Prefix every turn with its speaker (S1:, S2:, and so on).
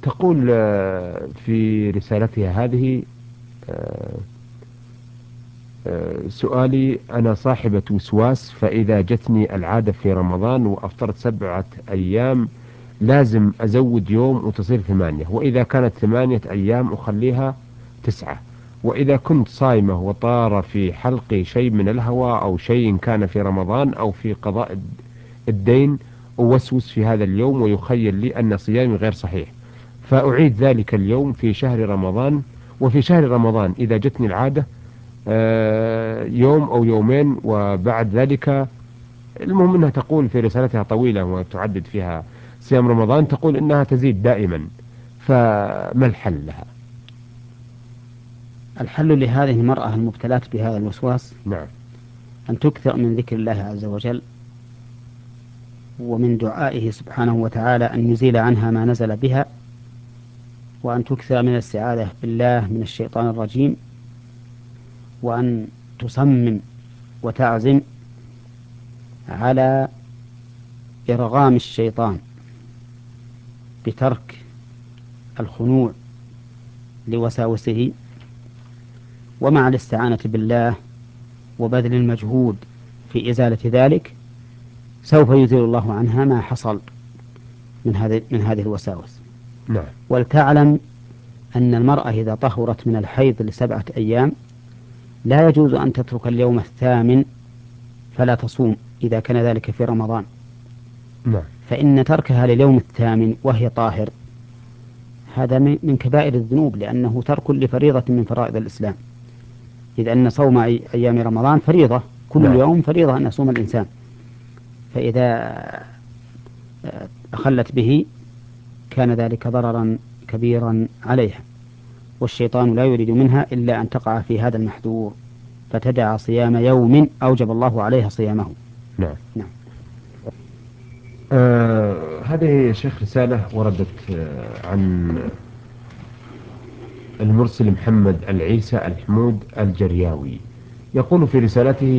S1: تقول في رسالتها هذه: آه، سؤالي: أنا صاحبة وسواس، فإذا جتني العادة في رمضان وأفطرت 7 أيام لازم أزود يوم وتصير 8، وإذا كانت 8 أيام أخليها 9، وإذا كنت صايمة وطار في حلقي شيء من الهوى أو شيء كان في رمضان أو في قضاء الدين أوسوس في هذا اليوم ويخيل لي أن صيامي غير صحيح، فأعيد ذلك اليوم في شهر رمضان. وفي شهر رمضان إذا جتني العادة يوم أو يومين وبعد ذلك. المهم أنها تقول في رسالتها طويلة وتعدد فيها صيام رمضان، تقول إنها تزيد دائما، فما الحل لها؟
S2: الحل لهذه المرأة المبتلاة بهذا الوسواس
S1: نعم.
S2: أن تكثر من ذكر الله عز وجل، ومن دعائه سبحانه وتعالى أن يزيل عنها ما نزل بها، وأن تكثر من الاستعاذة بالله من الشيطان الرجيم، وأن تصمم وتعزم على إرغام الشيطان بترك الخنوع لوساوسه، ومع الاستعانة بالله وبذل المجهود في إزالة ذلك سوف يزيل الله عنها ما حصل من هذه الوساوس.
S1: نعم.
S2: ولتعلم أن المرأة إذا طهرت من الحيض ل7 أيام لا يجوز أن تترك اليوم الثامن فلا تصوم إذا كان ذلك في رمضان،
S1: نعم.
S2: فإن تركها لليوم الثامن وهي طاهر هذا من كبائر الذنوب، لأنه ترك لفريضة من فرائض الإسلام، إذ أن صوم أيام رمضان فريضة، كل
S1: نعم.
S2: يوم فريضة أن يصوم الإنسان، فإذا أخلت به كان ذلك ضررا كبيرا عليها، والشيطان لا يريد منها إلا أن تقع في هذا المحذور فتدع صيام يوم أوجب الله عليها صيامه.
S1: نعم.
S2: نعم.
S1: هذه يا شيخ رسالة وردت عن المرسل محمد العيسى الحمود الجرياوي، يقول في رسالته: